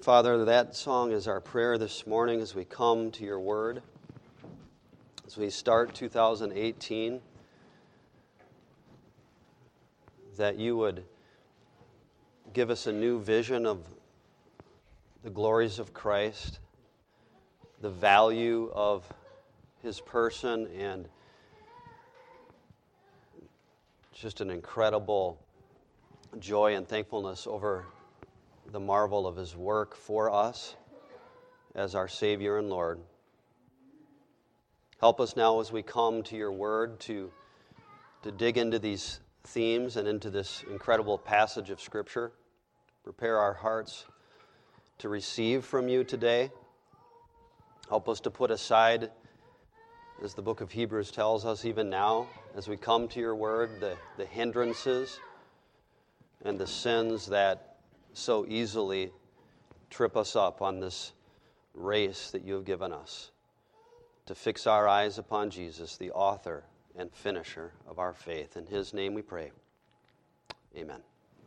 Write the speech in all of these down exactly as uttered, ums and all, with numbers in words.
Father, that song is our prayer this morning as we come to your word, as we start two thousand eighteen, that you would give us a new vision of the glories of Christ, the value of his person, and just an incredible joy and thankfulness over the marvel of his work for us as our Savior and Lord. Help us now as we come to your word to, to dig into these themes and into this incredible passage of Scripture. Prepare our hearts to receive from you today. Help us to put aside, as the book of Hebrews tells us even now, as we come to your word, the, the hindrances and the sins that so easily trip us up on this race that you have given us, to fix our eyes upon Jesus, the author and finisher of our faith. In his name we pray. Amen.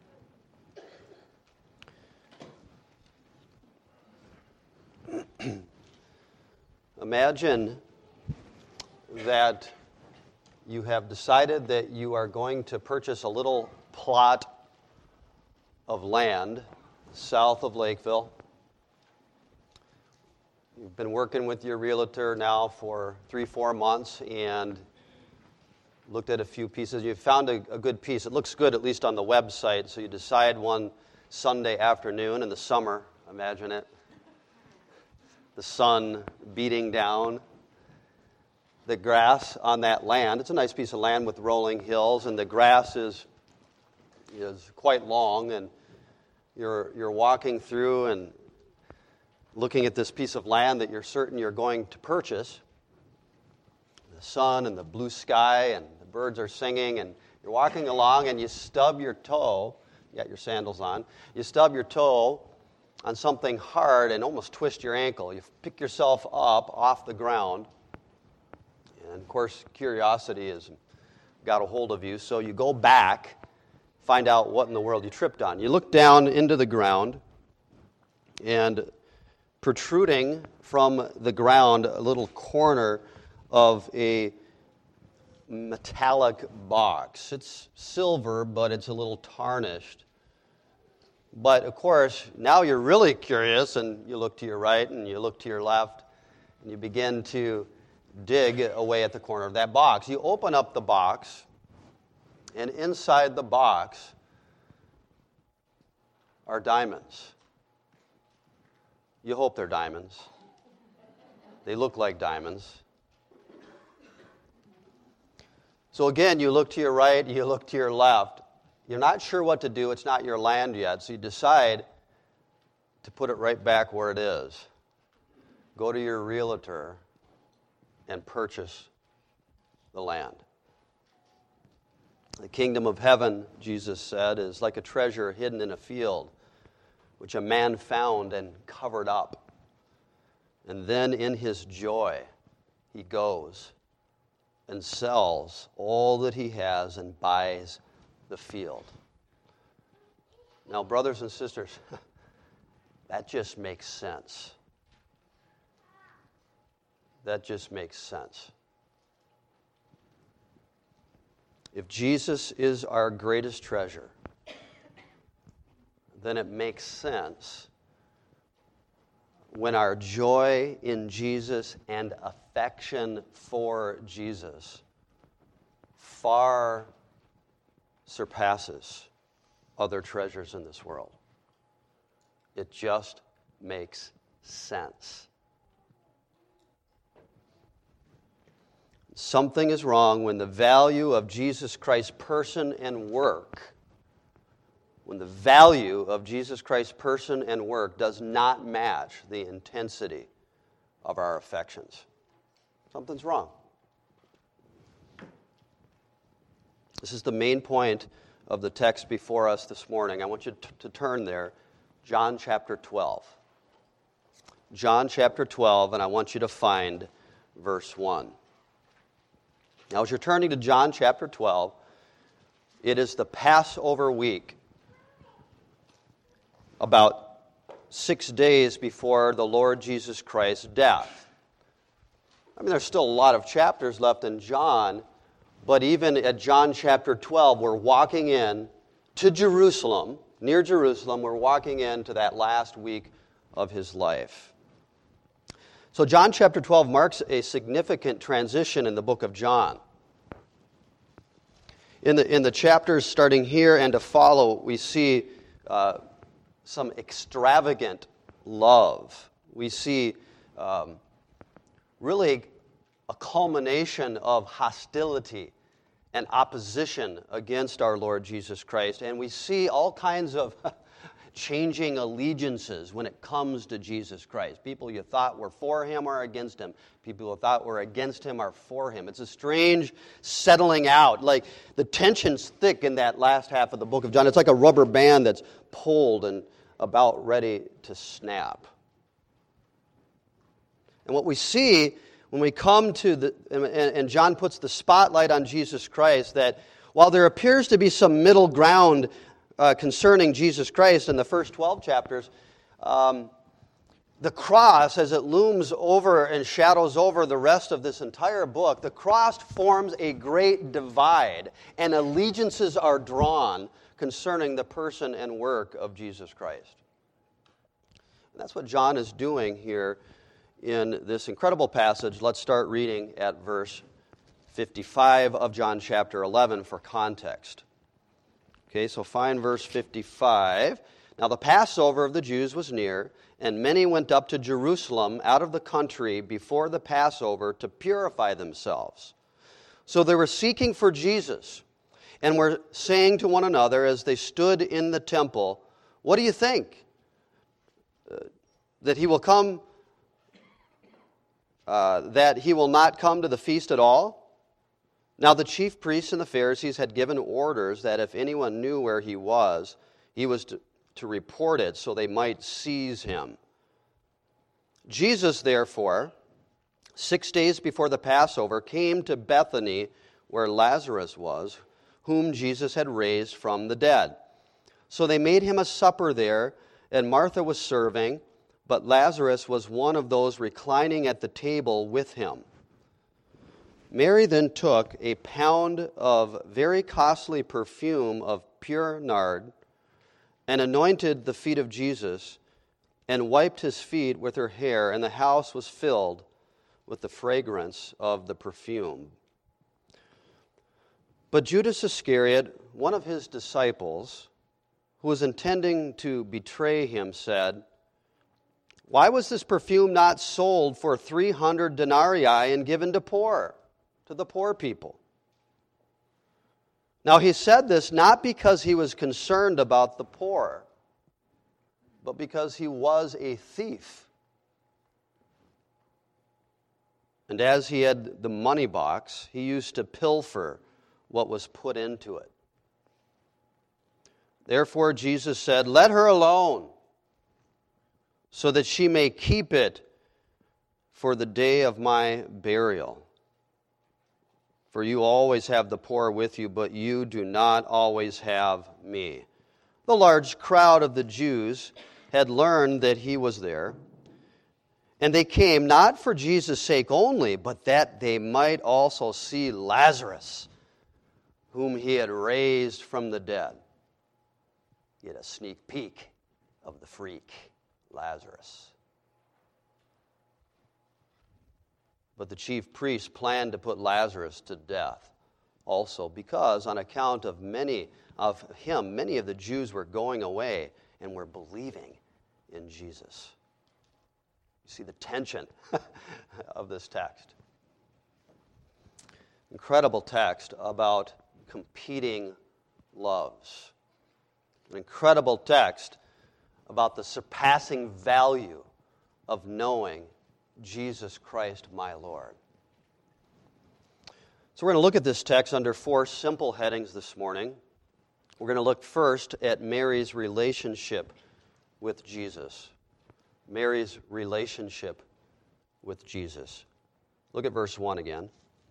Imagine that you have decided that you are going to purchase a little plot of land south of Lakeville. You've been working with your realtor now for three, four months and looked at a few pieces. You've found a, a good piece. It looks good, at least on the website, so you decide one Sunday afternoon in the summer, imagine it, the sun beating down the grass on that land. It's a nice piece of land with rolling hills, and the grass is is quite long, and you're you're walking through and looking at this piece of land that you're certain you're going to purchase. The sun and the blue sky and the birds are singing, and you're walking along and you stub your toe. You got your sandals on. You stub your toe on something hard and almost twist your ankle. You pick yourself up off the ground, and of course curiosity has got a hold of you, so you go back, find out what in the world you tripped on. You look down into the ground, and protruding from the ground a little corner of a metallic box. It's silver, but it's a little tarnished. But of course, now you're really curious, and you look to your right and you look to your left, and you begin to dig away at the corner of that box. You open up the box, and inside the box are diamonds. You hope they're diamonds. They look like diamonds. So again, you look to your right, you look to your left. You're not sure what to do. It's not your land yet, so you decide to put it right back where it is. Go to your realtor and purchase the land. The kingdom of heaven, Jesus said, is like a treasure hidden in a field, which a man found and covered up. And then in his joy, he goes and sells all that he has and buys the field. Now, brothers and sisters, that just makes sense. That just makes sense. If Jesus is our greatest treasure, then it makes sense when our joy in Jesus and affection for Jesus far surpasses other treasures in this world. It just makes sense. Something is wrong when the value of Jesus Christ's person and work, when the value of Jesus Christ's person and work does not match the intensity of our affections. Something's wrong. This is the main point of the text before us this morning. I want you to, to turn there, John chapter twelve. John chapter twelve, and I want you to find verse one. Now, as you're turning to John chapter twelve, it is the Passover week about six days before the Lord Jesus Christ's death. I mean, there's still a lot of chapters left in John, but even at John chapter twelve, we're walking in to Jerusalem, near Jerusalem, we're walking into that last week of his life. So John chapter twelve marks a significant transition in the book of John. In the, in the chapters starting here and to follow, we see uh, some extravagant love. We see um, really a culmination of hostility and opposition against our Lord Jesus Christ. And we see all kinds of changing allegiances when it comes to Jesus Christ. People you thought were for him are against him. People you thought were against him are for him. It's a strange settling out. Like the tension's thick in that last half of the book of John. It's like a rubber band that's pulled and about ready to snap. And what we see when we come to the, and, and John puts the spotlight on Jesus Christ, that while there appears to be some middle ground uh, concerning Jesus Christ in the first twelve chapters, um, the cross, as it looms over and shadows over the rest of this entire book, the cross forms a great divide, and allegiances are drawn concerning the person and work of Jesus Christ. And that's what John is doing here in this incredible passage. Let's start reading at verse fifty-five of John chapter eleven for context. Okay, so find verse fifty-five. Now the Passover of the Jews was near, and many went up to Jerusalem out of the country before the Passover to purify themselves. So they were seeking for Jesus, and were saying to one another as they stood in the temple, "What do you think? Uh, that he will come Uh, that he will not come to the feast at all?" Now the chief priests and the Pharisees had given orders that if anyone knew where he was, he was to, to report it so they might seize him. Jesus, therefore, six days before the Passover, came to Bethany, where Lazarus was, whom Jesus had raised from the dead. So they made him a supper there, and Martha was serving, but Lazarus was one of those reclining at the table with him. Mary then took a pound of very costly perfume of pure nard and anointed the feet of Jesus and wiped his feet with her hair, and the house was filled with the fragrance of the perfume. But Judas Iscariot, one of his disciples, who was intending to betray him, said, "Why was this perfume not sold for three hundred denarii and given to poor, to the poor people?" Now he said this not because he was concerned about the poor, but because he was a thief. And as he had the money box, he used to pilfer what was put into it. Therefore Jesus said, "Let her alone, so that she may keep it for the day of my burial. For you always have the poor with you, but you do not always have me." The large crowd of the Jews had learned that he was there, and they came not for Jesus' sake only, but that they might also see Lazarus, whom he had raised from the dead. Get a sneak peek of the freak, Lazarus. But the chief priests planned to put Lazarus to death also, because on account of many of him, many of the Jews were going away and were believing in Jesus. You see the tension of this text. Incredible text about competing loves. An incredible text about the surpassing value of knowing Jesus Christ, my Lord. So we're going to look at this text under four simple headings this morning. We're going to look first at Mary's relationship with Jesus. Mary's relationship with Jesus. Look at verse one again.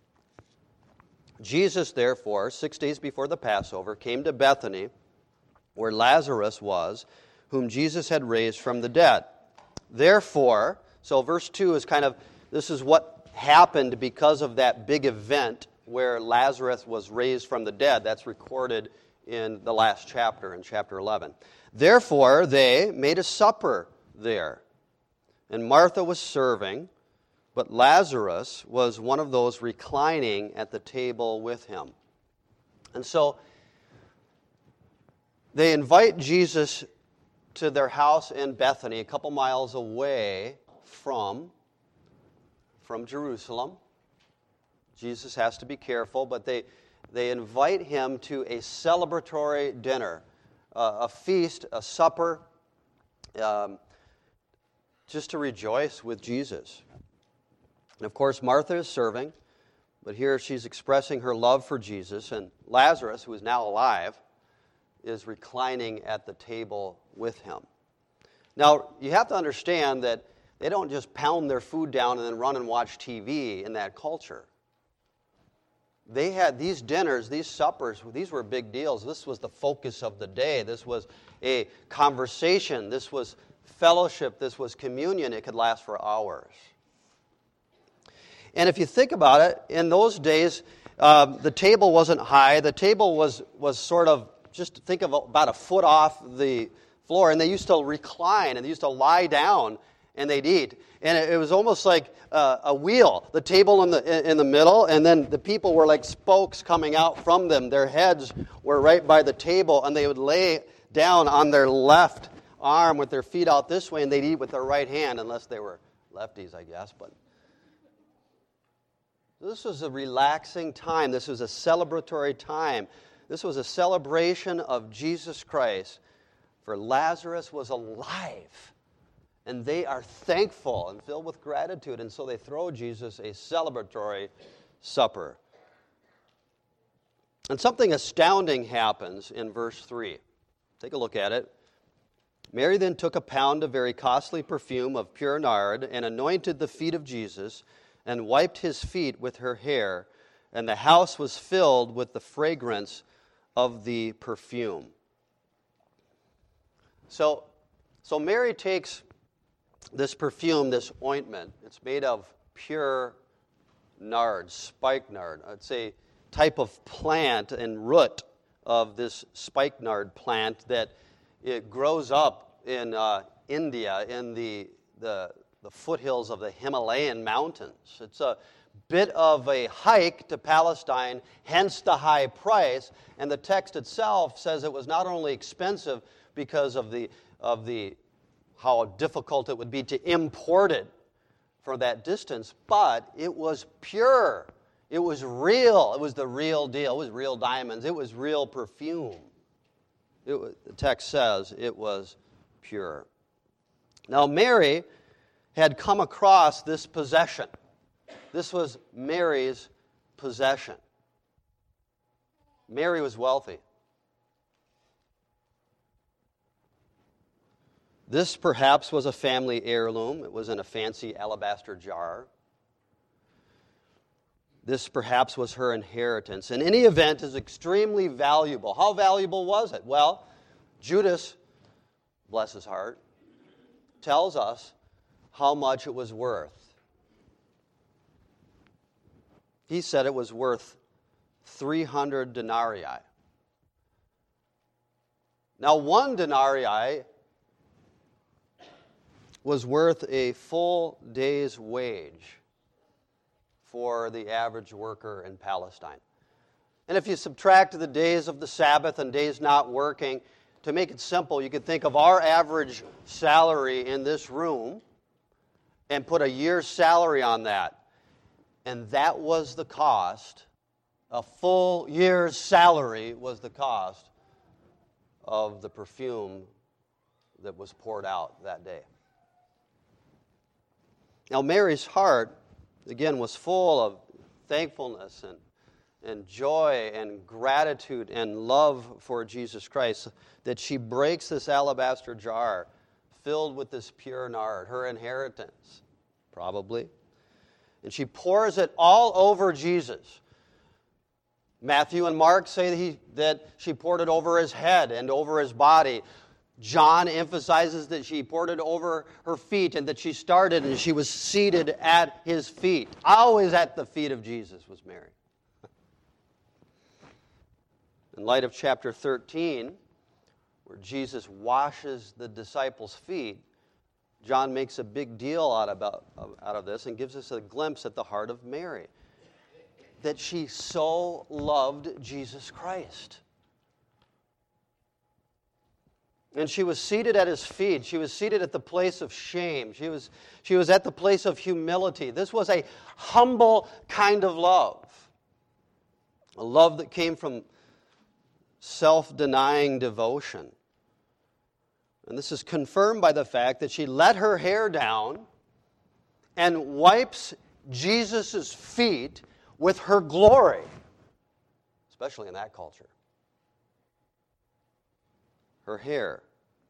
Jesus, therefore, six days before the Passover, came to Bethany, where Lazarus was, whom Jesus had raised from the dead. Therefore, so verse two is kind of, this is what happened because of that big event where Lazarus was raised from the dead. That's recorded in the last chapter, in chapter eleven. Therefore, they made a supper there, and Martha was serving, but Lazarus was one of those reclining at the table with him. And so they invite Jesus to their house in Bethany, a couple miles away from, from Jerusalem. Jesus has to be careful, but they, they invite him to a celebratory dinner, uh, a feast, a supper, um, just to rejoice with Jesus. And of course, Martha is serving, but here she's expressing her love for Jesus, and Lazarus, who is now alive, is reclining at the table with him. Now, you have to understand that they don't just pound their food down and then run and watch T V in that culture. They had these dinners, these suppers, these were big deals. This was the focus of the day. This was a conversation. This was fellowship. This was communion. It could last for hours. And if you think about it, in those days, um, the table wasn't high. The table was, was sort of, just think of about a foot off the floor, and they used to recline, and they used to lie down, and they'd eat. And it, it was almost like uh, a wheel, the table in the in the middle, and then the people were like spokes coming out from them. Their heads were right by the table, and they would lay down on their left arm with their feet out this way, and they'd eat with their right hand, unless they were lefties, I guess. But this was a relaxing time. This was a celebratory time. This was a celebration of Jesus Christ, for Lazarus was alive, and they are thankful and filled with gratitude, and so they throw Jesus a celebratory supper. And something astounding happens in verse three. Take a look at it. Mary then took a pound of very costly perfume of pure nard and anointed the feet of Jesus and wiped his feet with her hair, and the house was filled with the fragrance of the perfume. So, so Mary takes this perfume, this ointment. It's made of pure nard, spikenard. It's a type of plant and root of this spikenard plant that it grows up in uh, India, in the, the, the foothills of the Himalayan mountains. It's a bit of a hike to Palestine, hence the high price. And the text itself says it was not only expensive because of the of the how difficult it would be to import it for that distance, but it was pure. It was real. It was the real deal. It was real diamonds. It was real perfume. It was, the text says it was pure. Now, Mary had come across this possession. This was Mary's possession. Mary was wealthy. This perhaps was a family heirloom. It was in a fancy alabaster jar. This perhaps was her inheritance. In any event, is extremely valuable. How valuable was it? Well, Judas, bless his heart, tells us how much it was worth. He said it was worth three hundred denarii. Now, one denarii was worth a full day's wage for the average worker in Palestine. And if you subtract the days of the Sabbath and days not working, to make it simple, you could think of our average salary in this room and put a year's salary on that. And that was the cost. A full year's salary was the cost of the perfume that was poured out that day. Now, Mary's heart, again, was full of thankfulness and, and joy and gratitude and love for Jesus Christ, that she breaks this alabaster jar filled with this pure nard, her inheritance, probably. And she pours it all over Jesus. Matthew and Mark say that, he, that she poured it over his head and over his body. John emphasizes that she poured it over her feet and that she started and she was seated at his feet. Always at the feet of Jesus was Mary. In light of chapter thirteen, where Jesus washes the disciples' feet, John makes a big deal out, about, out of this and gives us a glimpse at the heart of Mary. That she so loved Jesus Christ. And she was seated at his feet. She was seated at the place of shame. She was, she was at the place of humility. This was a humble kind of love. A love that came from self-denying devotion. And this is confirmed by the fact that she let her hair down and wipes Jesus' feet with her glory, especially in that culture. Her hair.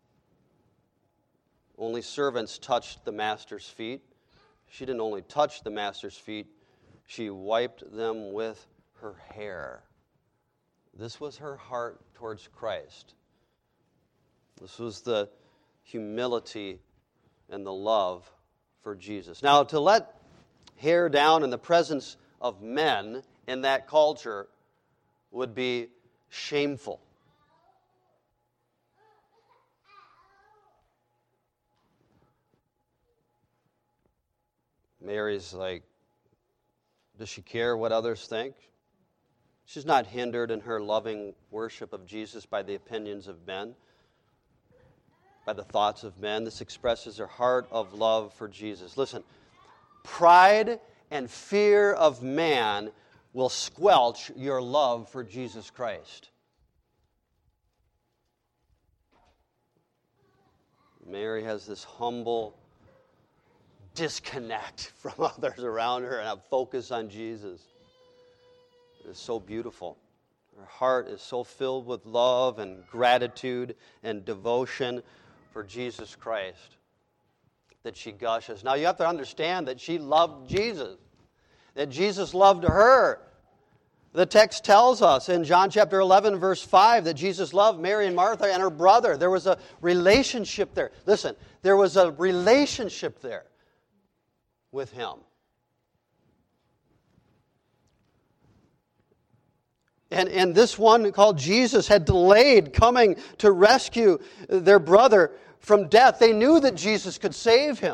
Only servants touched the master's feet. She didn't only touch the master's feet, she wiped them with her hair. This was her heart towards Christ. This was the humility and the love for Jesus. Now, to let hair down in the presence of men in that culture would be shameful. Mary's like, does she care what others think? She's not hindered in her loving worship of Jesus by the opinions of men, by the thoughts of men. This expresses her heart of love for Jesus. Listen, pride and fear of man will squelch your love for Jesus Christ. Mary has this humble disconnect from others around her and a focus on Jesus. It is so beautiful. Her heart is so filled with love and gratitude and devotion for Jesus Christ that she gushes. Now you have to understand that she loved Jesus, that Jesus loved her. The text tells us in John chapter eleven, verse five, that Jesus loved Mary and Martha and her brother. There was a relationship there. Listen, there was a relationship there with him. And, and this one called Jesus had delayed coming to rescue their brother from death. They knew that Jesus could save him.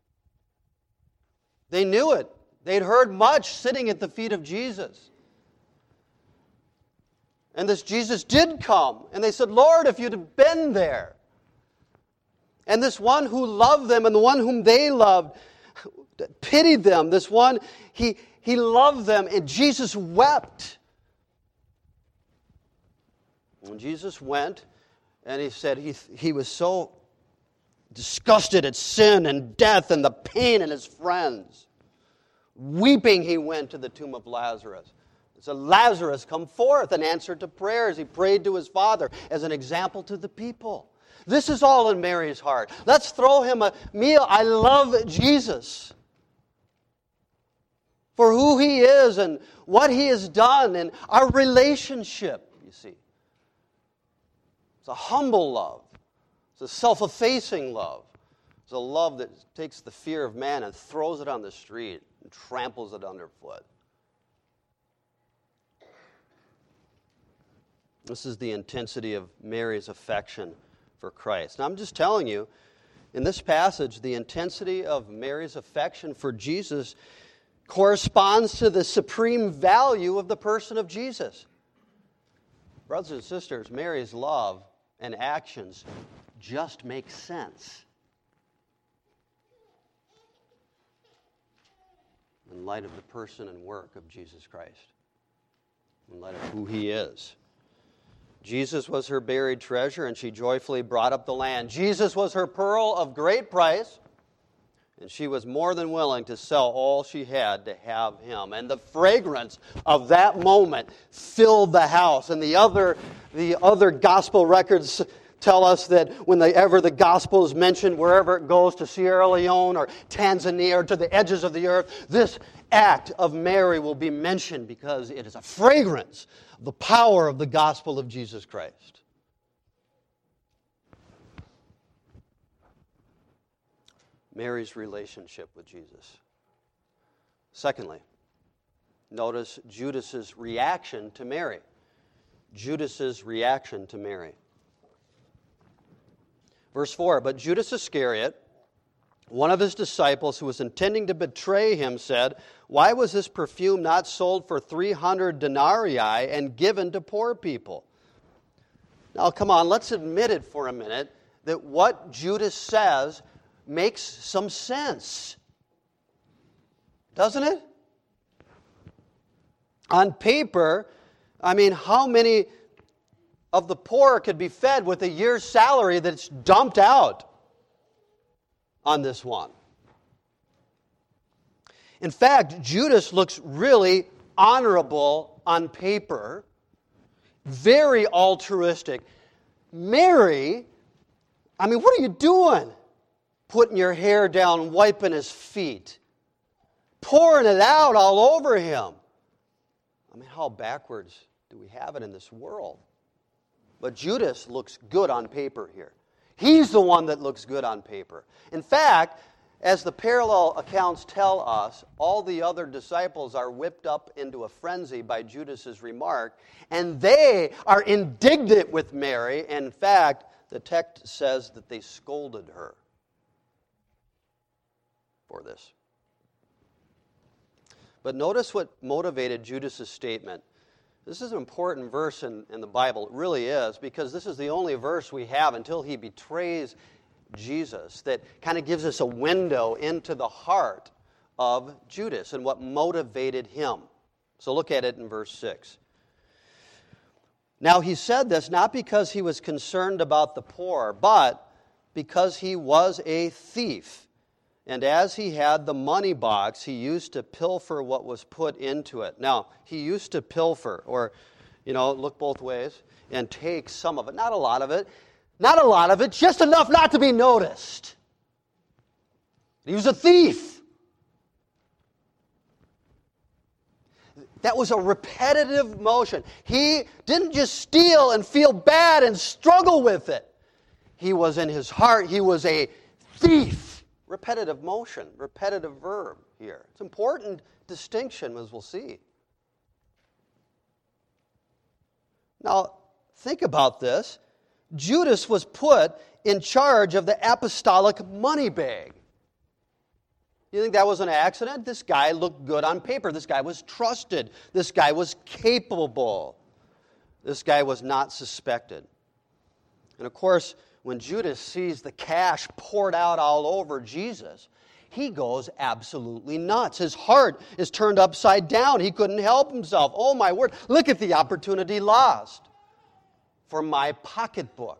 They knew it. They'd heard much sitting at the feet of Jesus. And this Jesus did come. And they said, Lord, if you'd have been there. And this one who loved them and the one whom they loved pitied them. This one, he, he loved them, and Jesus wept. When Jesus went, and he said he, he was so disgusted at sin and death and the pain in his friends. Weeping, he went to the tomb of Lazarus. He said, Lazarus, come forth, in answer to prayers. He prayed to his Father as an example to the people. This is all in Mary's heart. Let's throw him a meal. I love Jesus for who he is and what he has done and our relationship, you see. It's a humble love. It's a self-effacing love. It's a love that takes the fear of man and throws it on the street and tramples it underfoot. This is the intensity of Mary's affection for Christ. Now, I'm just telling you, in this passage, the intensity of Mary's affection for Jesus corresponds to the supreme value of the person of Jesus. Brothers and sisters, Mary's love and actions just make sense in light of the person and work of Jesus Christ, in light of who he is. Jesus was her buried treasure, and she joyfully brought up the land. Jesus was her pearl of great price, and she was more than willing to sell all she had to have him. And the fragrance of that moment filled the house. And the other, the other gospel records tell us that whenever the gospel is mentioned, wherever it goes, to Sierra Leone or Tanzania or to the edges of the earth, this act of Mary will be mentioned because it is a fragrance of the power of the gospel of Jesus Christ. Mary's relationship with Jesus. Secondly, notice Judas's reaction to Mary. Judas's reaction to Mary. Verse four, but Judas Iscariot, one of his disciples who was intending to betray him, said, why was this perfume not sold for three hundred denarii and given to poor people? Now, come on, let's admit it for a minute that what Judas says makes some sense. Doesn't it? On paper, I mean, how many of the poor could be fed with a year's salary that's dumped out on this one? In fact, Judas looks really honorable on paper, very altruistic. Mary, I mean, what are you doing? Putting your hair down, wiping his feet, pouring it out all over him. I mean, how backwards do we have it in this world? But Judas looks good on paper here. He's the one that looks good on paper. In fact, as the parallel accounts tell us, all the other disciples are whipped up into a frenzy by Judas's remark, and they are indignant with Mary. In fact, the text says that they scolded her for this. But notice what motivated Judas's statement. This is an important verse in, in the Bible. It really is, because this is the only verse we have until he betrays Jesus that kind of gives us a window into the heart of Judas and what motivated him. So look at it in verse six. Now he said this not because he was concerned about the poor, but because he was a thief. And as he had the money box, he used to pilfer what was put into it. Now, he used to pilfer, or, you know, look both ways, and take some of it. Not a lot of it. Not a lot of it, just enough not to be noticed. He was a thief. That was a repetitive motion. He didn't just steal and feel bad and struggle with it. He was in his heart, he was a thief. Repetitive motion, repetitive verb here. It's an important distinction, as we'll see. Now, think about this. Judas was put in charge of the apostolic money bag. You think that was an accident? This guy looked good on paper. This guy was trusted. This guy was capable. This guy was not suspected. And of course, when Judas sees the cash poured out all over Jesus, he goes absolutely nuts. His heart is turned upside down. He couldn't help himself. Oh my word, look at the opportunity lost for my pocketbook.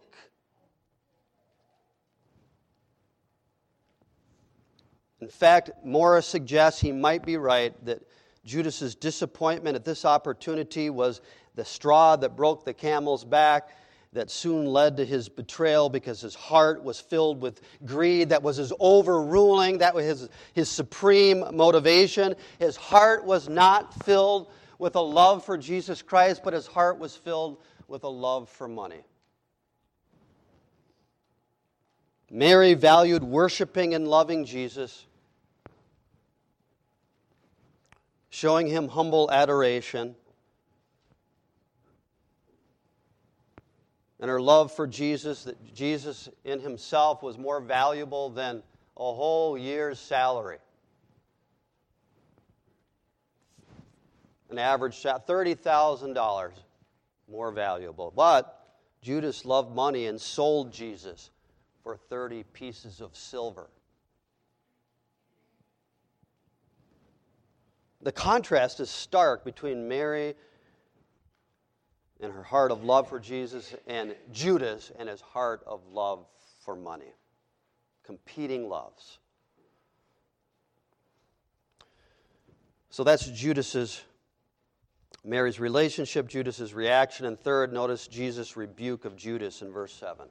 In fact, Morris suggests he might be right that Judas's disappointment at this opportunity was the straw that broke the camel's back, that soon led to his betrayal because his heart was filled with greed. That was his overruling. That was his, his supreme motivation. His heart was not filled with a love for Jesus Christ, but his heart was filled with a love for money. Mary valued worshiping and loving Jesus, showing him humble adoration. And her love for Jesus, that Jesus in himself was more valuable than a whole year's salary. An average salary, thirty thousand dollars more valuable. But Judas loved money and sold Jesus for thirty pieces of silver. The contrast is stark between Mary and her heart of love for Jesus, and Judas and his heart of love for money. Competing loves. So that's Judas's, Mary's relationship, Judas's reaction. And third, notice Jesus' rebuke of Judas in verse seven.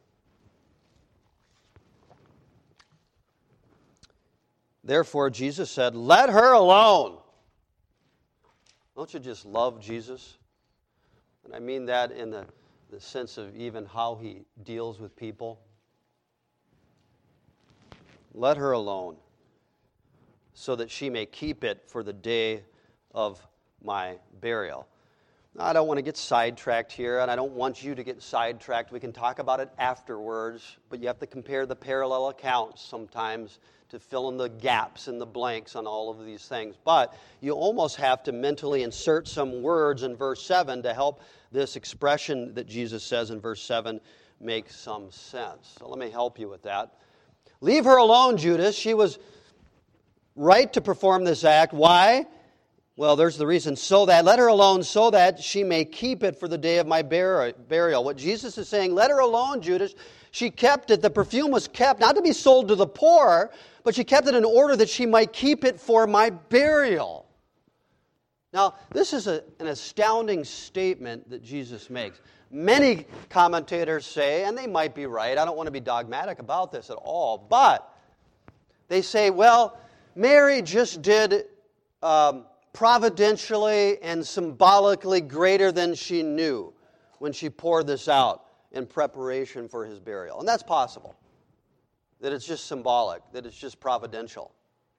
Therefore, Jesus said, "Let her alone." Don't you just love Jesus? And I mean that in the, the sense of even how he deals with people. Let her alone, so that she may keep it for the day of my burial. Now, I don't want to get sidetracked here, and I don't want you to get sidetracked. We can talk about it afterwards, but you have to compare the parallel accounts sometimes to fill in the gaps and the blanks on all of these things. But you almost have to mentally insert some words in verse seven to help this expression that Jesus says in verse seven make some sense. So let me help you with that. Leave her alone, Judas. She was right to perform this act. Why? Well, there's the reason. So that, let her alone so that she may keep it for the day of my burial. What Jesus is saying, let her alone, Judas. She kept it. The perfume was kept, not to be sold to the poor, but she kept it in order that she might keep it for my burial. Now, this is a, an astounding statement that Jesus makes. Many commentators say, and they might be right, I don't want to be dogmatic about this at all, but they say, well, Mary just did um, providentially and symbolically greater than she knew when she poured this out in preparation for his burial. And that's possible, that it's just symbolic, that it's just providential.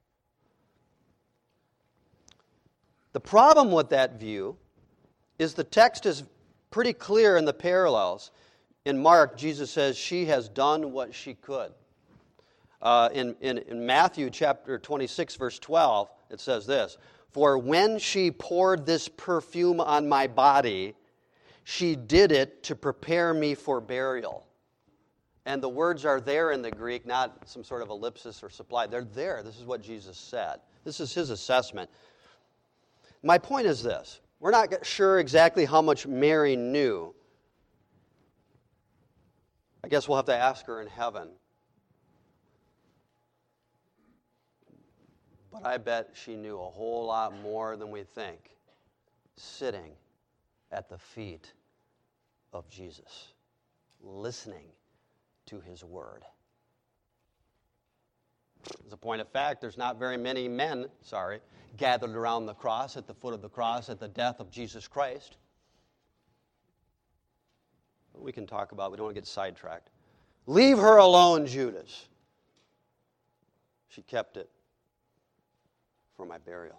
The problem with that view is the text is pretty clear in the parallels. In Mark, Jesus says she has done what she could. Uh, in, in, in Matthew chapter twenty-six, verse twelve, it says this, for when she poured this perfume on my body, she did it to prepare me for burial. And the words are there in the Greek, not some sort of ellipsis or supply. They're there. This is what Jesus said. This is his assessment. My point is this. We're not sure exactly how much Mary knew. I guess we'll have to ask her in heaven. But I bet she knew a whole lot more than we think, sitting at the feet of Jesus, listening to his word. As a point of fact, there's not very many men, sorry, gathered around the cross, at the foot of the cross, at the death of Jesus Christ. We can talk about, we don't want to get sidetracked. Leave her alone, Judas. She kept it for my burial.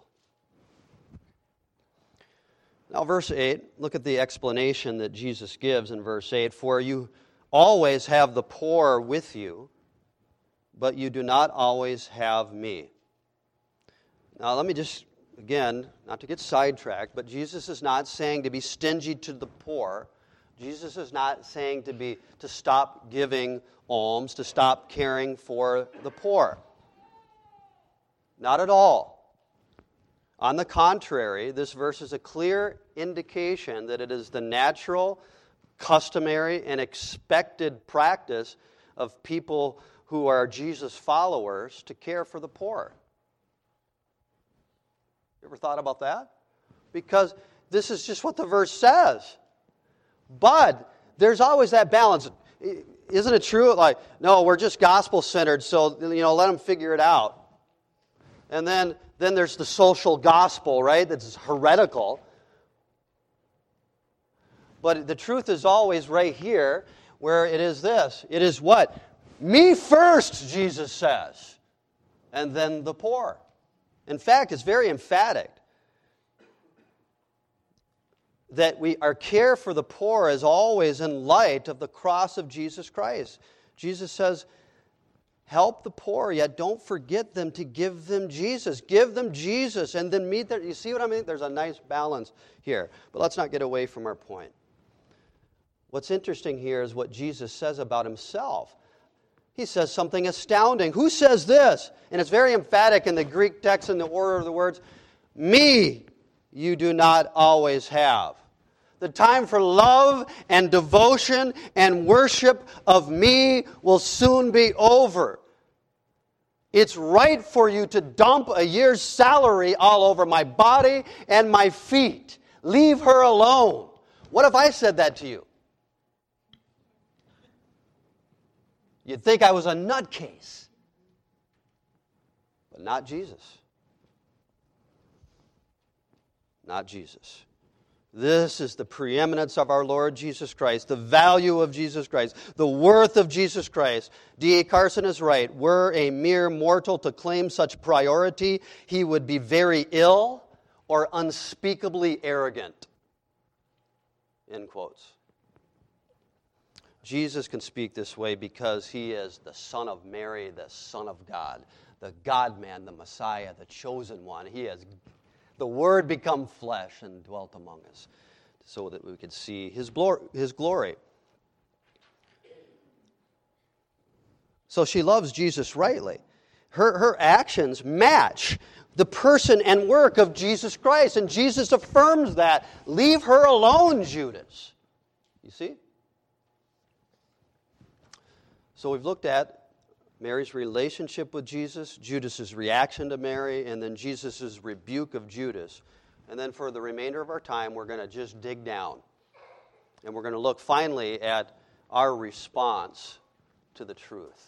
Now, verse eight, look at the explanation that Jesus gives in verse eight. For you always have the poor with you, but you do not always have me. Now, let me just, again, not to get sidetracked, but Jesus is not saying to be stingy to the poor. Jesus is not saying to be to stop giving alms, to stop caring for the poor. Not at all. On the contrary, this verse is a clear indication that it is the natural, customary, and expected practice of people who are Jesus followers to care for the poor. You ever thought about that? Because this is just what the verse says. But there's always that balance. Isn't it true? Like, no, we're just gospel-centered, so, you know, let them figure it out. And then, then there's the social gospel, right? That's heretical. But the truth is always right here, where it is this. It is what? Me first, Jesus says, and then the poor. In fact, it's very emphatic that we our care for the poor is always in light of the cross of Jesus Christ. Jesus says, help the poor, yet don't forget them to give them Jesus. Give them Jesus and then meet their... You see what I mean? There's a nice balance here. But let's not get away from our point. What's interesting here is what Jesus says about himself. He says something astounding. Who says this? And it's very emphatic in the Greek text in the order of the words. Me you do not always have. The time for love and devotion and worship of me will soon be over. It's right for you to dump a year's salary all over my body and my feet. Leave her alone. What if I said that to you? You'd think I was a nutcase. But not Jesus. Not Jesus. This is the preeminence of our Lord Jesus Christ, the value of Jesus Christ, the worth of Jesus Christ. D A Carson is right. Were a mere mortal to claim such priority, he would be very ill or unspeakably arrogant. End quotes. Jesus can speak this way because he is the Son of Mary, the Son of God, the God-man, the Messiah, the chosen one. He is the Word become flesh and dwelt among us so that we could see His glory. So she loves Jesus rightly. Her, her actions match the person and work of Jesus Christ, and Jesus affirms that. Leave her alone, Judas. You see? So we've looked at Mary's relationship with Jesus, Judas's reaction to Mary, and then Jesus' rebuke of Judas. And then for the remainder of our time, we're going to just dig down. And we're going to look finally at our response to the truth.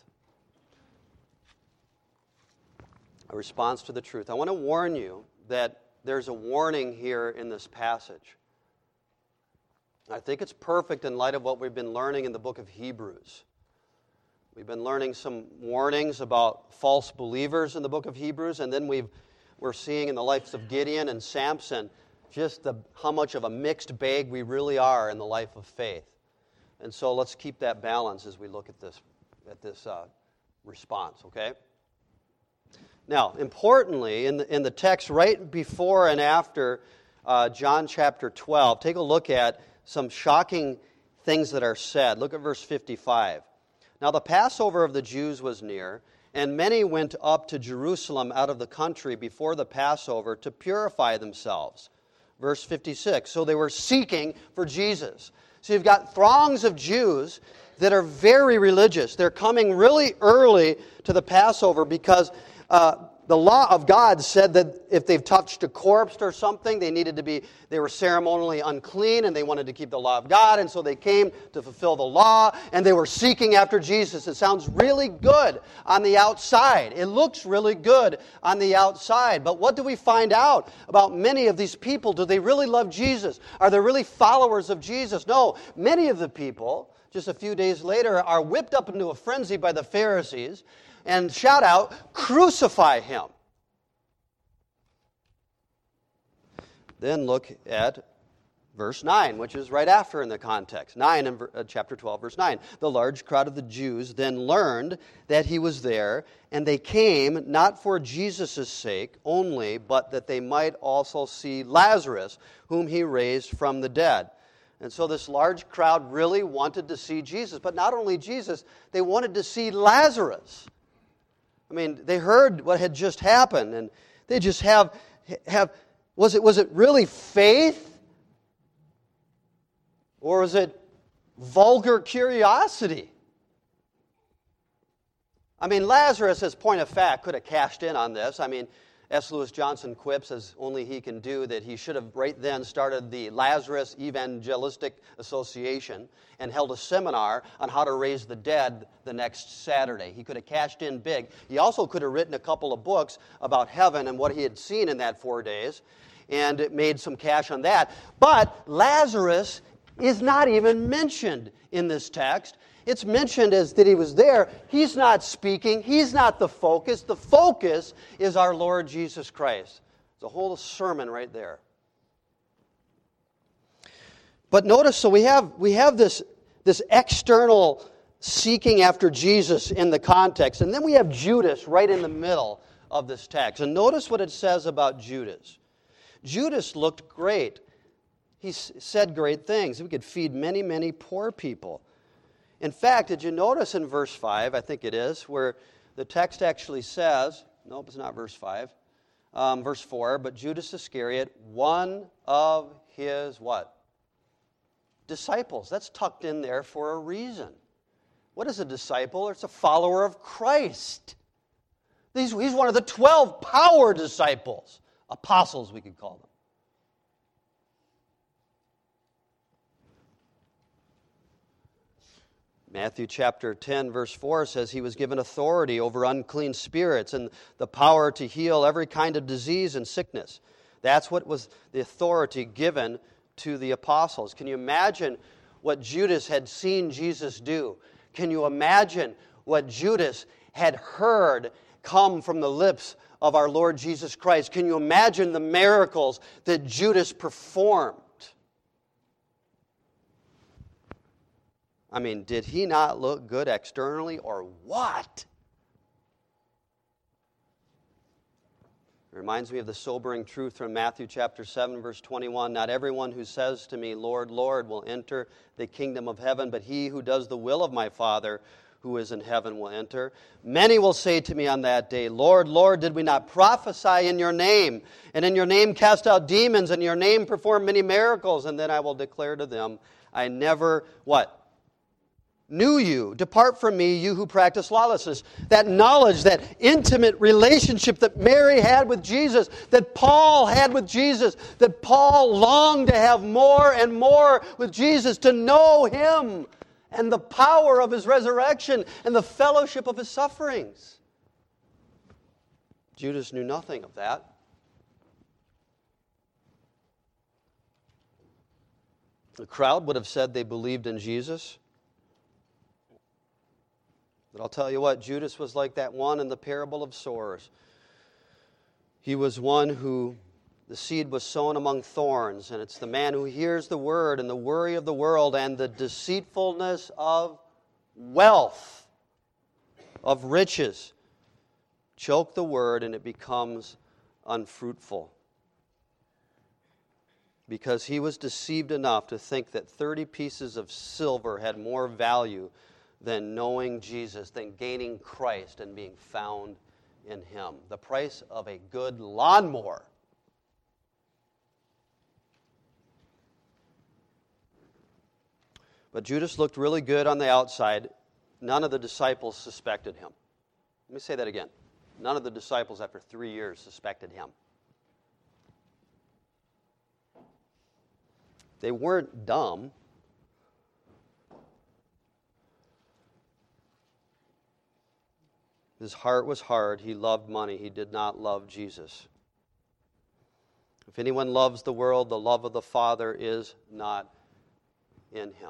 A response to the truth. I want to warn you that there's a warning here in this passage. I think it's perfect in light of what we've been learning in the book of Hebrews. We've been learning some warnings about false believers in the book of Hebrews, and then we've, we're seeing in the lives of Gideon and Samson just the, how much of a mixed bag we really are in the life of faith. And so let's keep that balance as we look at this, at this uh, response, okay? Now, importantly, in the, in the text right before and after uh, John chapter twelve, take a look at some shocking things that are said. Look at verse fifty-five. Now the Passover of the Jews was near, and many went up to Jerusalem out of the country before the Passover to purify themselves. Verse fifty-six, so they were seeking for Jesus. So you've got throngs of Jews that are very religious. They're coming really early to the Passover because uh, the law of God said that if they've touched a corpse or something, they needed to be, they were ceremonially unclean, and they wanted to keep the law of God, and so they came to fulfill the law, and they were seeking after Jesus. It sounds really good on the outside. It looks really good on the outside. But what do we find out about many of these people? Do they really love Jesus? Are they really followers of Jesus? No. Many of the people, just a few days later, are whipped up into a frenzy by the Pharisees and shout out, "Crucify him." Then look at verse nine, which is right after in the context. nine in chapter twelve, verse nine. The large crowd of the Jews then learned that he was there, and they came not for Jesus' sake only, but that they might also see Lazarus, whom he raised from the dead. And so this large crowd really wanted to see Jesus. But not only Jesus, they wanted to see Lazarus. I mean, they heard what had just happened, and they just have, have was it, was it really faith? Or was it vulgar curiosity? I mean, Lazarus, as point of fact, could have cashed in on this. I mean, S. Lewis Johnson quips, as only he can do, that he should have right then started the Lazarus Evangelistic Association and held a seminar on how to raise the dead the next Saturday. He could have cashed in big. He also could have written a couple of books about heaven and what he had seen in that four days and made some cash on that. But Lazarus is not even mentioned in this text. It's mentioned as that he was there. He's not speaking. He's not the focus. The focus is our Lord Jesus Christ. It's a whole sermon right there. But notice, so we have we have this, this external seeking after Jesus in the context. And then we have Judas right in the middle of this text. And notice what it says about Judas. Judas looked great. He said great things. We could feed many, many poor people. In fact, did you notice in verse five, I think it is, where the text actually says, nope, it's not verse five, um, verse four, but Judas Iscariot, one of his what? Disciples. That's tucked in there for a reason. What is a disciple? It's a follower of Christ. He's, he's one of the twelve power disciples. Apostles, we could call them. Matthew chapter ten, verse four says he was given authority over unclean spirits and the power to heal every kind of disease and sickness. That's what was the authority given to the apostles. Can you imagine what Judas had seen Jesus do? Can you imagine what Judas had heard come from the lips of our Lord Jesus Christ? Can you imagine the miracles that Judas performed? I mean, did he not look good externally or what? It reminds me of the sobering truth from Matthew chapter seven, verse twenty-one. Not everyone who says to me, Lord, Lord, will enter the kingdom of heaven, but he who does the will of my Father who is in heaven will enter. Many will say to me on that day, Lord, Lord, did we not prophesy in your name, and in your name cast out demons, and in your name perform many miracles? And then I will declare to them, I never, what? Knew you. Depart from me, you who practice lawlessness. That knowledge, that intimate relationship that Mary had with Jesus, that Paul had with Jesus, that Paul longed to have more and more with Jesus, to know Him and the power of His resurrection and the fellowship of His sufferings. Judas knew nothing of that. The crowd would have said they believed in Jesus. But I'll tell you what, Judas was like that one in the parable of sowers. He was one who the seed was sown among thorns, and it's the man who hears the word and the worry of the world and the deceitfulness of wealth, of riches, choke the word and it becomes unfruitful. Because he was deceived enough to think that thirty pieces of silver had more value than knowing Jesus, than gaining Christ and being found in Him. The price of a good lawnmower. But Judas looked really good on the outside. None of the disciples suspected him. Let me say that again. None of the disciples after three years suspected him. They weren't dumb. His heart was hard. He loved money. He did not love Jesus. If anyone loves the world, the love of the Father is not in him.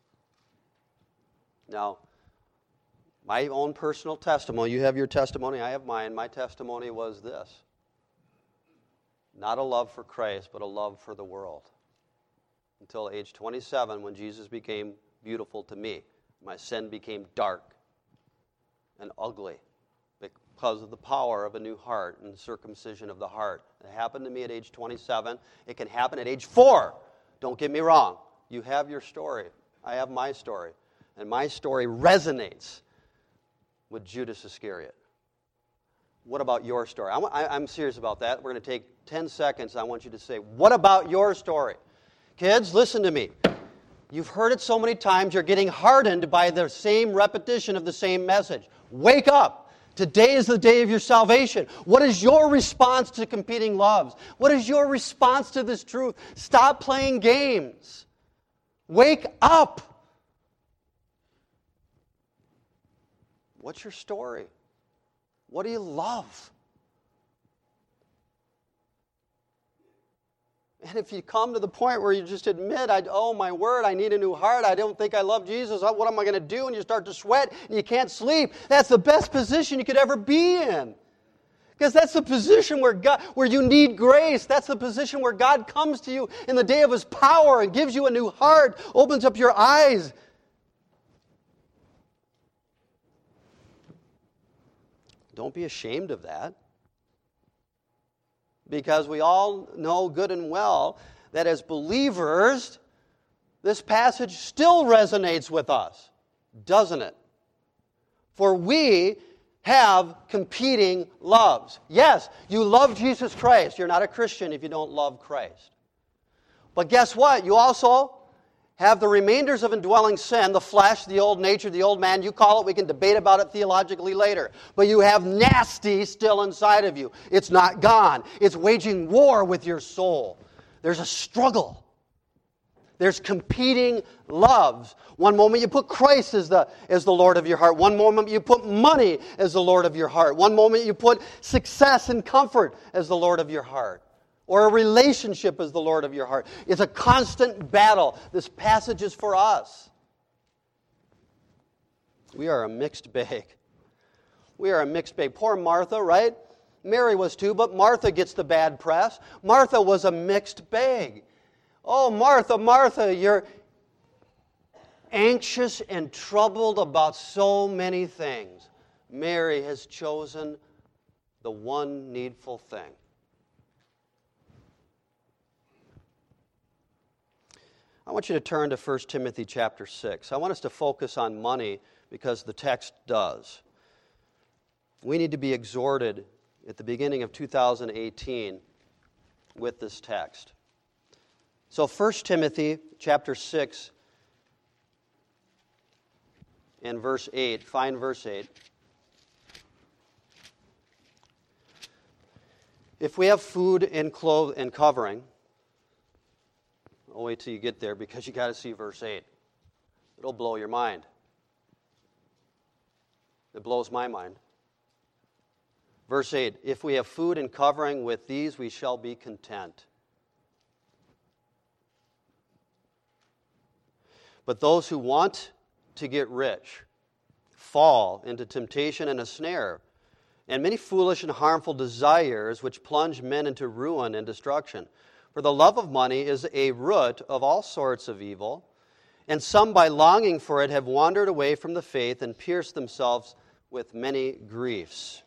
Now, my own personal testimony, you have your testimony, I have mine. My testimony was this. Not a love for Christ, but a love for the world. Until age twenty-seven, when Jesus became beautiful to me. My sin became dark and ugly because of the power of a new heart and circumcision of the heart. It happened to me at age twenty-seven. It can happen at age four. Don't get me wrong. You have your story. I have my story. And my story resonates with Judas Iscariot. What about your story? I'm, I'm serious about that. We're going to take ten seconds. I want you to say, what about your story? Kids, listen to me. You've heard it so many times, you're getting hardened by the same repetition of the same message. Wake up. Today is the day of your salvation. What is your response to competing loves? What is your response to this truth? Stop playing games. Wake up. What's your story? What do you love? And if you come to the point where you just admit, I, oh my word, I need a new heart, I don't think I love Jesus, what am I going to do? And you start to sweat and you can't sleep. That's the best position you could ever be in. Because that's the position where God, where you need grace. That's the position where God comes to you in the day of His power and gives you a new heart, opens up your eyes. Don't be ashamed of that. Because we all know good and well that as believers, this passage still resonates with us, doesn't it? For we have competing loves. Yes, you love Jesus Christ. You're not a Christian if you don't love Christ. But guess what? You also have the remainders of indwelling sin, the flesh, the old nature, the old man. You call it. We can debate about it theologically later. But you have nasty still inside of you. It's not gone. It's waging war with your soul. There's a struggle. There's competing loves. One moment you put Christ as the, as the Lord of your heart. One moment you put money as the Lord of your heart. One moment you put success and comfort as the Lord of your heart. or a relationship is the Lord of your heart. It's a constant battle. This passage is for us. We are a mixed bag. We are a mixed bag. Poor Martha, right? Mary was too, but Martha gets the bad press. Martha was a mixed bag. Oh, Martha, Martha, you're anxious and troubled about so many things. Mary has chosen the one needful thing. I want you to turn to First Timothy chapter six. I want us to focus on money because the text does. We need to be exhorted at the beginning of two thousand eighteen with this text. So First Timothy chapter six and verse eight, find verse eight. If we have food and clothes and covering, I'll wait till you get there because you got to see verse eight. It'll blow your mind. It blows my mind. Verse eight, if we have food and covering, with these we shall be content. But those who want to get rich fall into temptation and a snare, and many foolish and harmful desires which plunge men into ruin and destruction. For the love of money is a root of all sorts of evil, and some by longing for it have wandered away from the faith and pierced themselves with many griefs.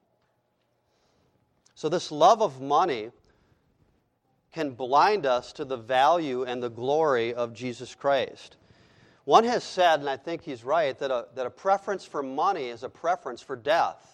So this love of money can blind us to the value and the glory of Jesus Christ. One has said, and I think he's right, that a, that a preference for money is a preference for death.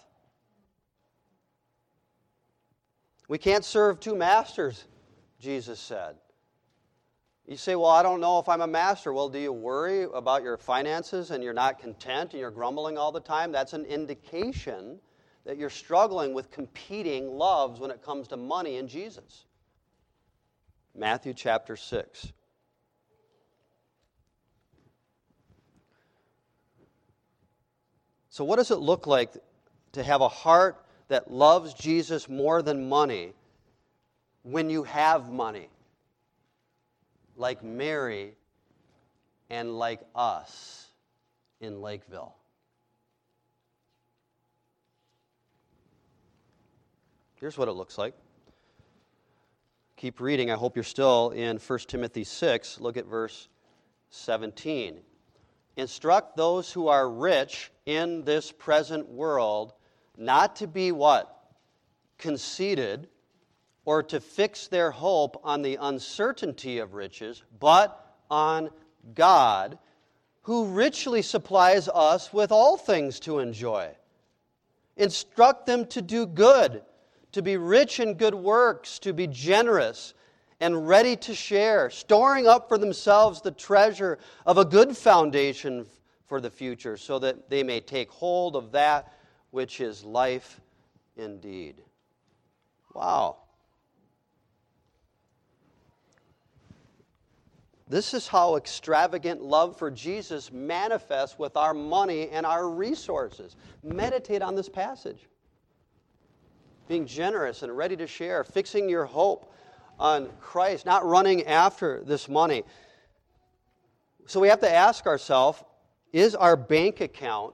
We can't serve two masters, Jesus said. You say, well, I don't know if I'm a master. Well, do you worry about your finances and you're not content and you're grumbling all the time? That's an indication that you're struggling with competing loves when it comes to money and Jesus. Matthew chapter six. So what does it look like to have a heart that loves Jesus more than money when you have money? Like Mary and like us in Lakeville. Here's what it looks like. Keep reading. I hope you're still in First Timothy six. Look at verse seventeen. Instruct those who are rich in this present world not to be what? Conceited, or to fix their hope on the uncertainty of riches, but on God, who richly supplies us with all things to enjoy. Instruct them to do good, to be rich in good works, to be generous and ready to share, storing up for themselves the treasure of a good foundation for the future, so that they may take hold of that which is life indeed. Wow. This is how extravagant love for Jesus manifests with our money and our resources. Meditate on this passage. Being generous and ready to share, fixing your hope on Christ, not running after this money. So we have to ask ourselves, is our bank account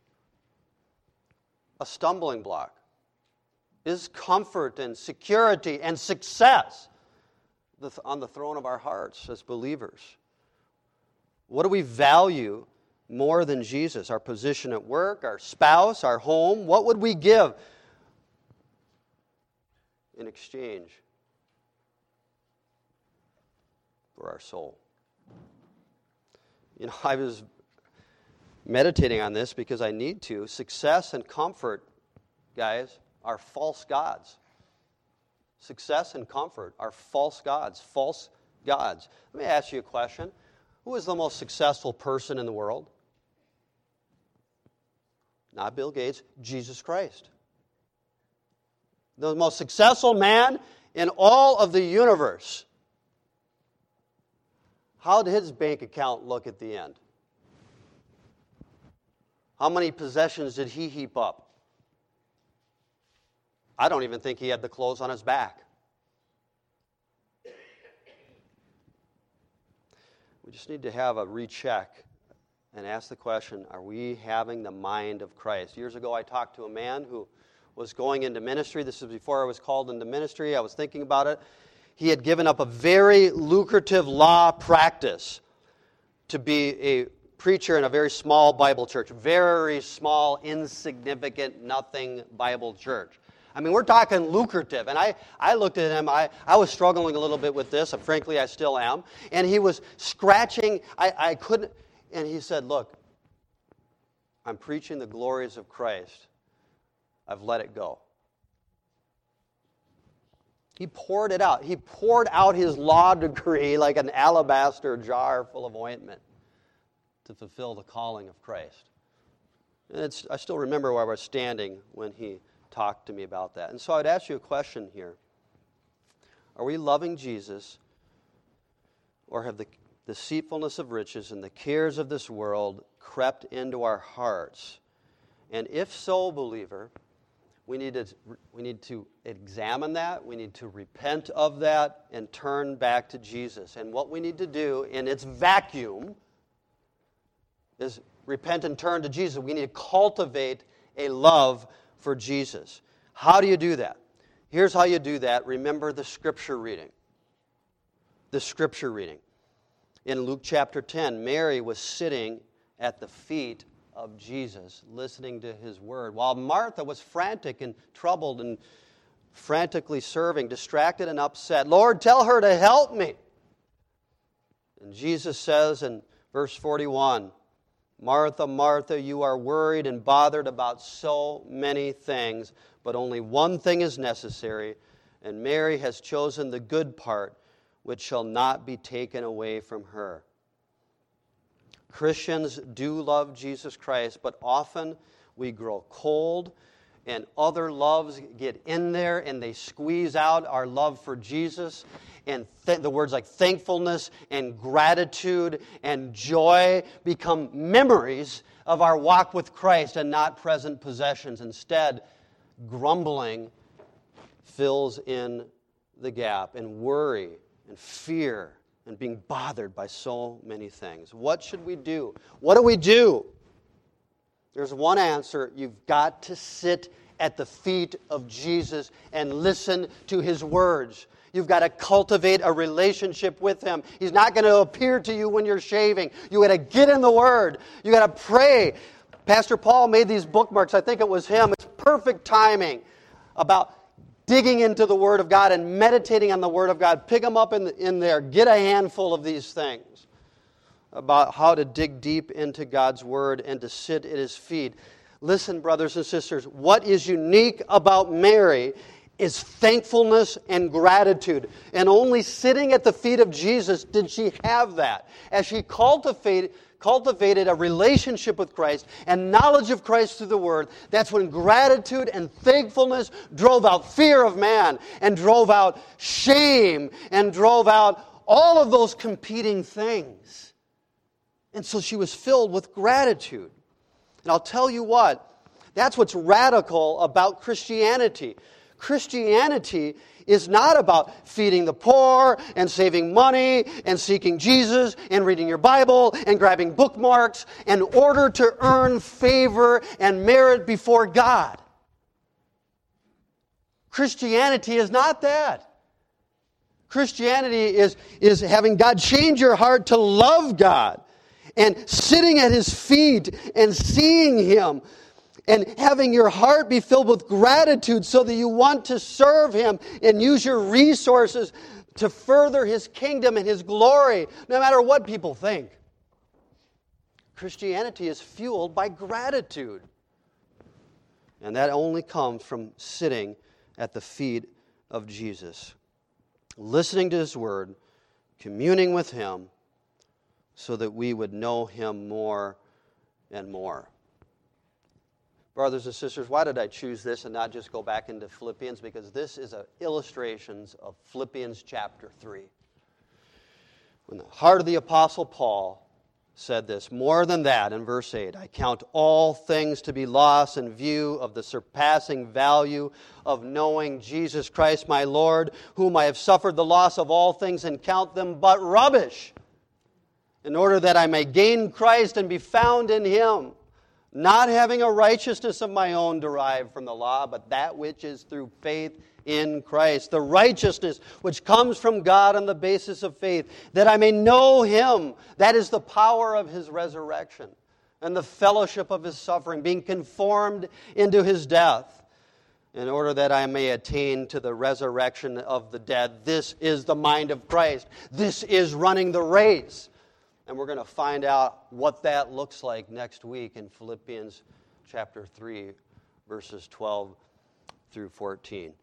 a stumbling block? Is comfort and security and success on the throne of our hearts as believers? What do we value more than Jesus? Our position at work, our spouse, our home? What would we give in exchange for our soul? You know, I was meditating on this because I need to. Success and comfort, guys, are false gods. Success and comfort are false gods, false gods. Let me ask you a question. Who is the most successful person in the world? Not Bill Gates, Jesus Christ. The most successful man in all of the universe. How did his bank account look at the end? How many possessions did he heap up? I don't even think he had the clothes on his back. we just need to have a recheck and ask the question, are we having the mind of Christ? Years ago, I talked to a man who was going into ministry. This was before I was called into ministry. I was thinking about it. He had given up a very lucrative law practice to be a preacher in a very small Bible church. Very small, insignificant, nothing Bible church. I mean, we're talking lucrative. And I, I looked at him. I, I was struggling a little bit with this. And frankly, I still am. And he was scratching. I, I couldn't. And he said, look, I'm preaching the glories of Christ. I've let it go. He poured it out. He poured out his law degree like an alabaster jar full of ointment to fulfill the calling of Christ. And it's, I still remember where I was standing when he talked to me about that. And so I'd ask you a question here. Are we loving Jesus, or have the deceitfulness of riches and the cares of this world crept into our hearts? And if so, believer, we need to we need to examine that. We need to repent of that and turn back to Jesus. And what we need to do in its vacuum is repent and turn to Jesus. We need to cultivate a love for Jesus. How do you do that? Here's how you do that. Remember the scripture reading. The scripture reading. In Luke chapter ten, Mary was sitting at the feet of Jesus, listening to his word, while Martha was frantic and troubled and frantically serving, distracted and upset. Lord, tell her to help me. And Jesus says in verse forty-one, Martha, Martha, you are worried and bothered about so many things, but only one thing is necessary, and Mary has chosen the good part, which shall not be taken away from her. Christians do love Jesus Christ, but often we grow cold and other loves get in there and they squeeze out our love for Jesus. And th- the words like thankfulness and gratitude and joy become memories of our walk with Christ and not present possessions. Instead, grumbling fills in the gap, and worry and fear and being bothered by so many things. What should we do? What do we do? There's one answer. You've got to sit at the feet of Jesus and listen to his words. You've got to cultivate a relationship with him. He's not going to appear to you when you're shaving. You've got to get in the word. You've got to pray. Pastor Paul made these bookmarks. I think it was him. It's perfect timing about digging into the Word of God and meditating on the Word of God. Pick them up in, the, in there. Get a handful of these things about how to dig deep into God's Word and to sit at his feet. Listen, brothers and sisters, what is unique about Mary is thankfulness and gratitude. And only sitting at the feet of Jesus did she have that. As she cultivated, cultivated a relationship with Christ and knowledge of Christ through the Word, that's when gratitude and thankfulness drove out fear of man and drove out shame and drove out all of those competing things. And so she was filled with gratitude. And I'll tell you what, that's what's radical about Christianity. Christianity is not about feeding the poor and saving money and seeking Jesus and reading your Bible and grabbing bookmarks in order to earn favor and merit before God. Christianity is not that. Christianity is, is having God change your heart to love God and sitting at his feet and seeing him and having your heart be filled with gratitude so that you want to serve him and use your resources to further his kingdom and his glory, no matter what people think. Christianity is fueled by gratitude. And that only comes from sitting at the feet of Jesus, listening to his word, communing with him, so that we would know him more and more. Brothers and sisters, why did I choose this and not just go back into Philippians? Because this is a illustrations of Philippians chapter three. When the heart of the Apostle Paul said this, more than that, in verse eight, I count all things to be lost in view of the surpassing value of knowing Jesus Christ my Lord, whom I have suffered the loss of all things and count them but rubbish, in order that I may gain Christ and be found in Him, not having a righteousness of my own derived from the law, but that which is through faith in Christ, the righteousness which comes from God on the basis of faith, that I may know Him, that is the power of His resurrection, and the fellowship of His suffering, being conformed into His death, in order that I may attain to the resurrection of the dead. This is the mind of Christ. This is running the race. And we're going to find out what that looks like next week in Philippians chapter three, verses twelve through fourteen.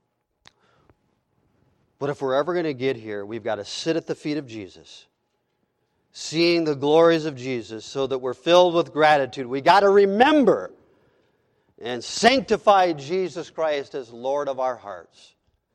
But if we're ever going to get here, we've got to sit at the feet of Jesus, seeing the glories of Jesus, so that we're filled with gratitude. We've got to remember and sanctify Jesus Christ as Lord of our hearts.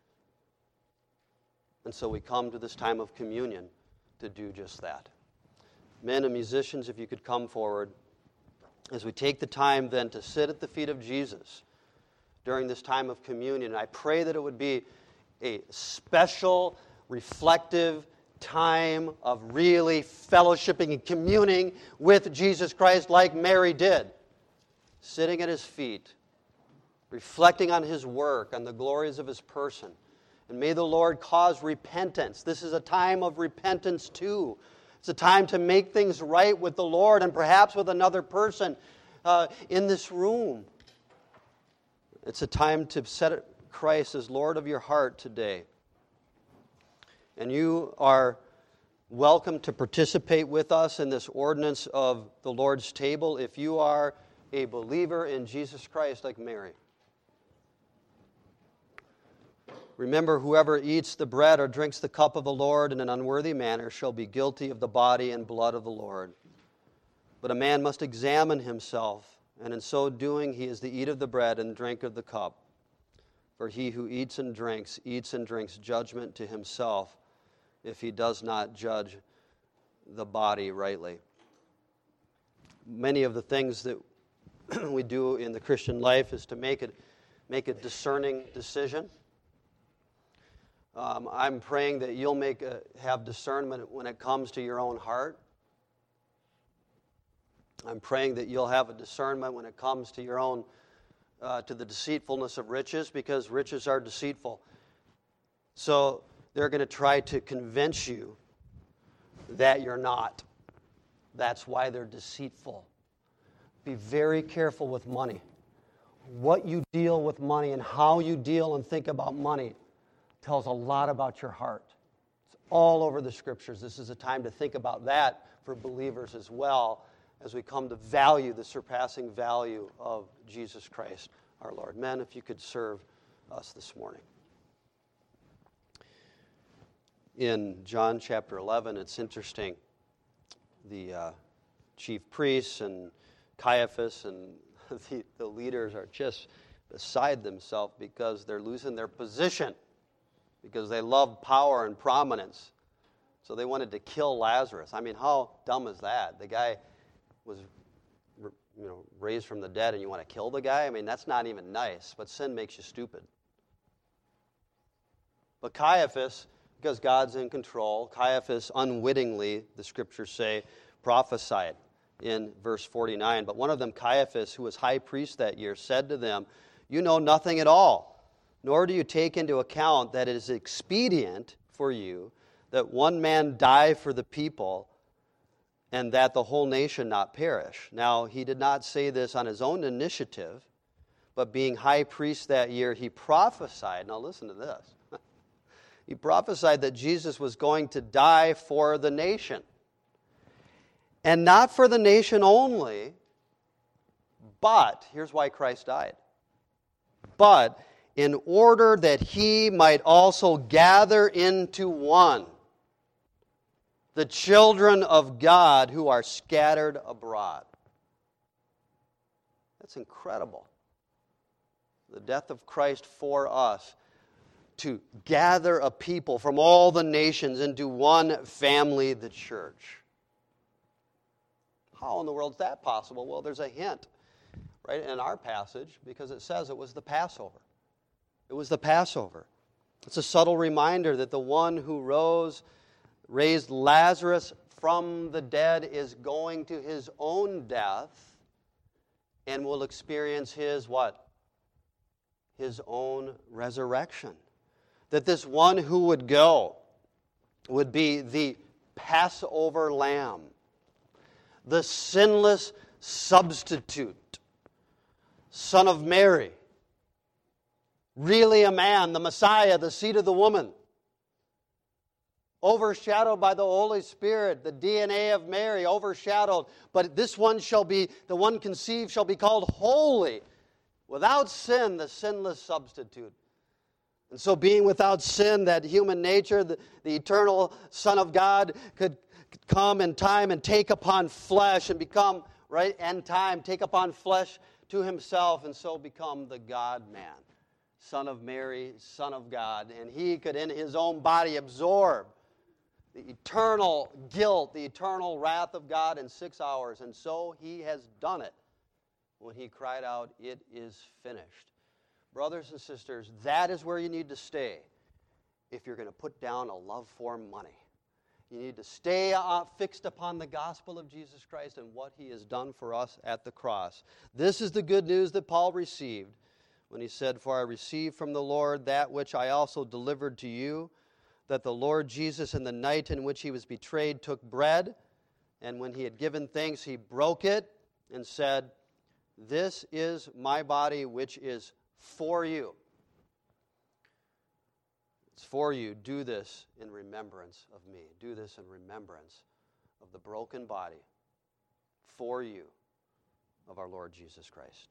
And so we come to this time of communion to do just that. Men and musicians, if you could come forward, as we take the time then to sit at the feet of Jesus during this time of communion. I pray that it would be a special, reflective time of really fellowshipping and communing with Jesus Christ like Mary did, sitting at His feet, reflecting on His work, on the glories of His person. And may the Lord cause repentance. This is a time of repentance too. It's a time to make things right with the Lord and perhaps with another person uh, in this room. It's a time to set Christ as Lord of your heart today. And you are welcome to participate with us in this ordinance of the Lord's table if you are a believer in Jesus Christ like Mary. Remember, whoever eats the bread or drinks the cup of the Lord in an unworthy manner shall be guilty of the body and blood of the Lord. But a man must examine himself, and in so doing he is to eat of the bread and drink of the cup. For he who eats and drinks, eats and drinks judgment to himself, if he does not judge the body rightly. Many of the things that we do in the Christian life is to make it, make a discerning decision. Um, I'm praying that you'll make a, have discernment when it comes to your own heart. I'm praying that you'll have a discernment when it comes to your own, uh, to the deceitfulness of riches, because riches are deceitful. So they're going to try to convince you that you're not. That's why they're deceitful. Be very careful with money. What you deal with money and how you deal and think about money tells a lot about your heart. It's all over the Scriptures. This is a time to think about that for believers as well as we come to value the surpassing value of Jesus Christ our Lord. Men, if you could serve us this morning. In John chapter eleven, it's interesting. The uh, chief priests and Caiaphas and the, the leaders are just beside themselves because they're losing their position, because they love power and prominence. So they wanted to kill Lazarus. I mean, how dumb is that? The guy was, you know, raised from the dead, and you want to kill the guy? I mean, that's not even nice, but sin makes you stupid. But Caiaphas, because God's in control, Caiaphas unwittingly, the Scriptures say, prophesied in verse forty-nine. But one of them, Caiaphas, who was high priest that year, said to them, "You know nothing at all, nor do you take into account that it is expedient for you that one man die for the people, and that the whole nation not perish." Now, he did not say this on his own initiative, but being high priest that year, he prophesied. Now, listen to this. He prophesied that Jesus was going to die for the nation. And not for the nation only, but, here's why Christ died. But in order that he might also gather into one the children of God who are scattered abroad. That's incredible. The death of Christ for us, to gather a people from all the nations into one family, the church. How in the world is that possible? Well, there's a hint right in our passage, because it says it was the Passover. It was the Passover. It's a subtle reminder that the one who rose, raised Lazarus from the dead is going to his own death and will experience his what? His own resurrection. That this one who would go would be the Passover lamb, the sinless substitute, Son of Mary, really a man, the Messiah, the seed of the woman, overshadowed by the Holy Spirit, the D N A of Mary, overshadowed. But this one shall be, the one conceived shall be called holy, without sin, the sinless substitute. And so being without sin, that human nature, the, the eternal Son of God could, could come in time and take upon flesh and become, right, end time, take upon flesh to himself and so become the God-man, Son of Mary, Son of God. And he could in his own body absorb the eternal guilt, the eternal wrath of God in six hours. And so he has done it when he cried out, "It is finished." Brothers and sisters, that is where you need to stay if you're going to put down a love for money. You need to stay uh, fixed upon the gospel of Jesus Christ and what he has done for us at the cross. This is the good news that Paul received when he said, "For I received from the Lord that which I also delivered to you, that the Lord Jesus in the night in which he was betrayed took bread, and when he had given thanks, he broke it and said, 'This is my body which is for you. It's for you. Do this in remembrance of me.'" Do this in remembrance of the broken body for you of our Lord Jesus Christ.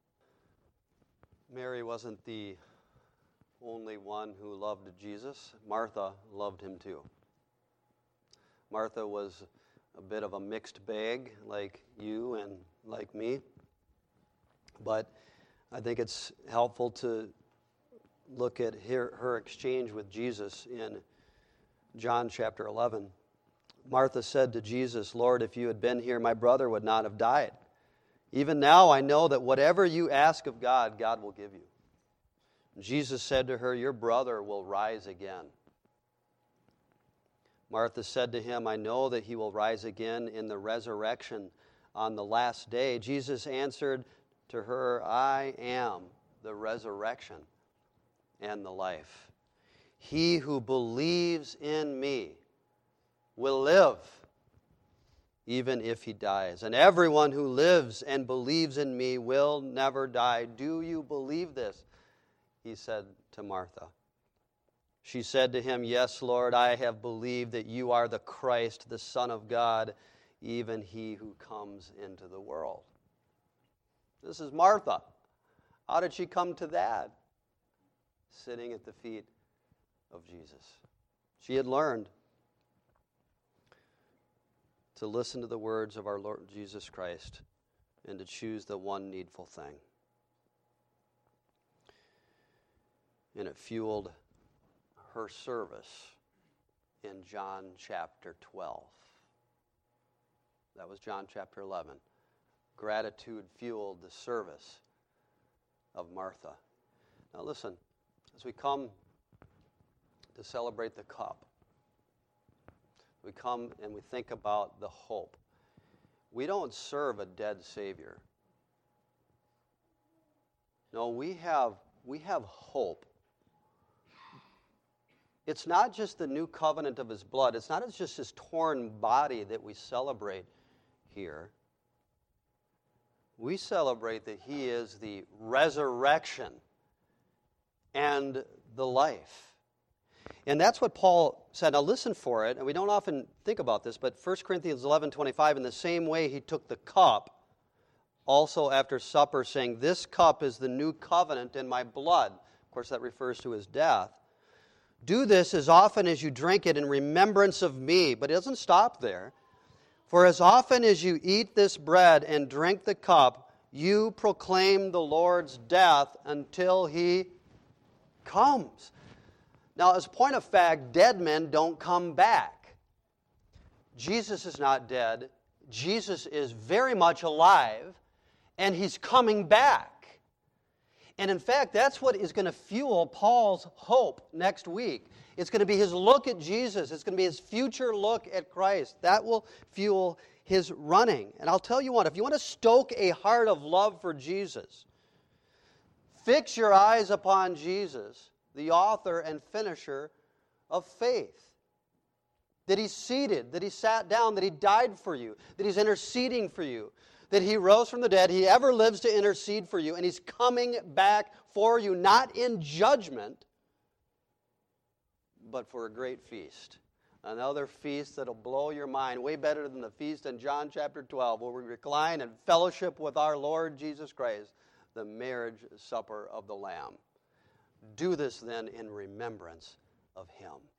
Mary wasn't the only one who loved Jesus. Martha loved him too. Martha was a bit of a mixed bag, like you and like me. But I think it's helpful to look at her, her exchange with Jesus in John chapter eleven. Martha said to Jesus, "Lord, if you had been here, my brother would not have died. Even now I know that whatever you ask of God, God will give you." Jesus said to her, "Your brother will rise again." Martha said to him, "I know that he will rise again in the resurrection on the last day." Jesus answered to her, "I am the resurrection and the life. He who believes in me will live, even if he dies. And everyone who lives and believes in me will never die." "Do you believe this?" he said to Martha. She said to him, "Yes, Lord, I have believed that you are the Christ, the Son of God, even he who comes into the world." This is Martha. How did she come to that? Sitting at the feet of Jesus. She had learned to listen to the words of our Lord Jesus Christ and to choose the one needful thing. And it fueled her service in John chapter twelve. That was John chapter eleven. Gratitude fueled the service of Martha. Now listen, as we come to celebrate the cup, we come and we think about the hope. We don't serve a dead Savior. No, we have, we have hope. It's not just the new covenant of his blood. It's not just his torn body that we celebrate here. We celebrate that he is the resurrection and the life. And that's what Paul said. Now listen for it, and we don't often think about this, but First Corinthians eleven twenty-five, in the same way he took the cup also after supper, saying, "This cup is the new covenant in my blood." Of course, that refers to his death. "Do this as often as you drink it in remembrance of me." But it doesn't stop there. "For as often as you eat this bread and drink the cup, you proclaim the Lord's death until he comes." Now, as a point of fact, dead men don't come back. Jesus is not dead. Jesus is very much alive, and he's coming back. And in fact, that's what is going to fuel Paul's hope next week. It's going to be his look at Jesus. It's going to be his future look at Christ. That will fuel his running. And I'll tell you what, if you want to stoke a heart of love for Jesus, fix your eyes upon Jesus, the author and finisher of faith. That he's seated, that he sat down, that he died for you, that he's interceding for you, that he rose from the dead, he ever lives to intercede for you, and he's coming back for you, not in judgment, but for a great feast. Another feast that'll blow your mind, way better than the feast in John chapter twelve, where we recline and fellowship with our Lord Jesus Christ, the marriage supper of the Lamb. Do this then in remembrance of him.